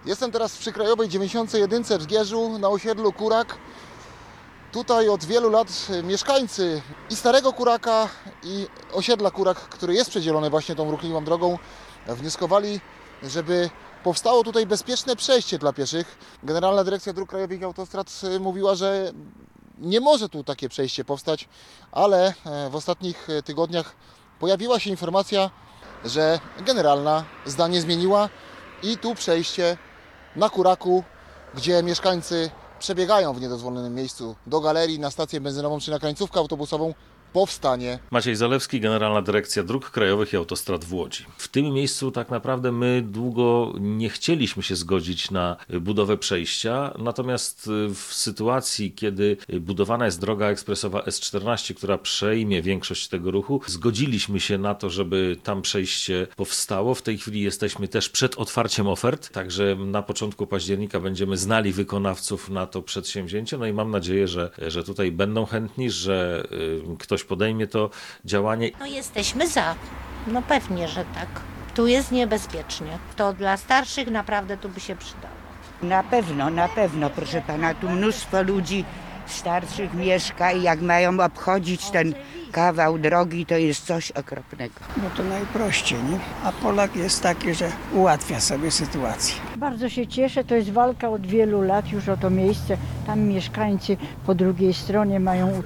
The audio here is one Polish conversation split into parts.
Jestem teraz w przykrajowej 91 w Zgierzu na osiedlu Kurak. Tutaj od wielu lat mieszkańcy i Starego Kuraka, i osiedla Kurak, który jest przedzielony właśnie tą ruchliwą drogą, wnioskowali, żeby powstało tutaj bezpieczne przejście dla pieszych. Generalna Dyrekcja Dróg Krajowych i Autostrad mówiła, że nie może tu takie przejście powstać, ale w ostatnich tygodniach pojawiła się informacja, że generalna zdanie zmieniła i tu przejście na Kuraku, gdzie mieszkańcy przebiegają w niedozwolonym miejscu do galerii, na stację benzynową czy na krańcówkę autobusową, powstanie. Maciej Zalewski, Generalna Dyrekcja Dróg Krajowych i Autostrad w Łodzi. W tym miejscu tak naprawdę my długo nie chcieliśmy się zgodzić na budowę przejścia, natomiast w sytuacji, kiedy budowana jest droga ekspresowa S14, która przejmie większość tego ruchu, zgodziliśmy się na to, żeby tam przejście powstało. W tej chwili jesteśmy też przed otwarciem ofert, także na początku października będziemy znali wykonawców na to przedsięwzięcie, no i mam nadzieję, że tutaj będą chętni, że ktoś podejmie to działanie. No jesteśmy za. No pewnie, że tak. Tu jest niebezpiecznie. To dla starszych naprawdę tu by się przydało. Na pewno, proszę pana, tu mnóstwo ludzi starszych mieszka i jak mają obchodzić ten kawał drogi, to jest coś okropnego. No to najprościej, nie? A Polak jest taki, że ułatwia sobie sytuację. Bardzo się cieszę, to jest walka od wielu lat już o to miejsce. Tam mieszkańcy po drugiej stronie mają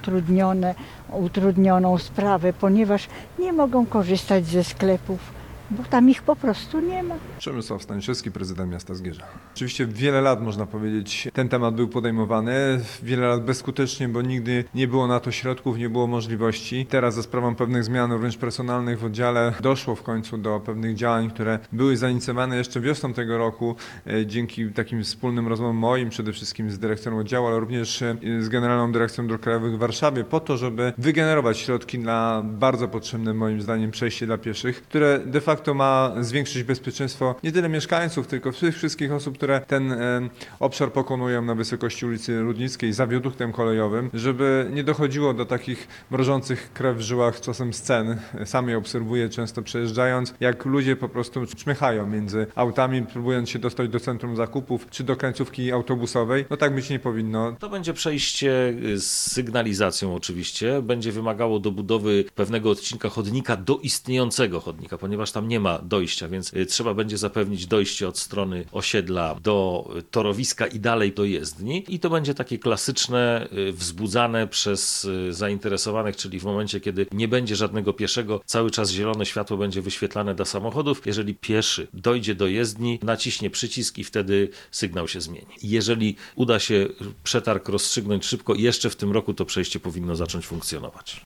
utrudnioną sprawę, ponieważ nie mogą korzystać ze sklepów, bo tam ich po prostu nie ma. Przemysław Staniszewski, prezydent miasta Zgierza. Oczywiście wiele lat, można powiedzieć, ten temat był podejmowany, wiele lat bezskutecznie, bo nigdy nie było na to środków, nie było możliwości. Teraz za sprawą pewnych zmian, również personalnych w oddziale, doszło w końcu do pewnych działań, które były zainicjowane jeszcze wiosną tego roku, dzięki takim wspólnym rozmowom moim, przede wszystkim z dyrekcją oddziału, ale również z Generalną Dyrekcją Dróg Krajowych w Warszawie, po to, żeby wygenerować środki na bardzo potrzebne moim zdaniem przejście dla pieszych, które de facto ma zwiększyć bezpieczeństwo nie tyle mieszkańców, tylko wszystkich osób, które ten obszar pokonują na wysokości ulicy Rudnickiej za wiaduktem kolejowym, żeby nie dochodziło do takich mrożących krew w żyłach czasem scen. Sam je obserwuję często przejeżdżając, jak ludzie po prostu czmychają między autami, próbując się dostać do centrum zakupów czy do końcówki autobusowej. No tak być nie powinno. To będzie przejście z sygnalizacją oczywiście. Będzie wymagało dobudowy pewnego odcinka chodnika do istniejącego chodnika, ponieważ tam nie ma dojścia, więc trzeba będzie zapewnić dojście od strony osiedla do torowiska i dalej do jezdni. I to będzie takie klasyczne, wzbudzane przez zainteresowanych, czyli w momencie, kiedy nie będzie żadnego pieszego, cały czas zielone światło będzie wyświetlane dla samochodów. Jeżeli pieszy dojdzie do jezdni, naciśnie przycisk i wtedy sygnał się zmieni. Jeżeli uda się przetarg rozstrzygnąć szybko, jeszcze w tym roku to przejście powinno zacząć funkcjonować.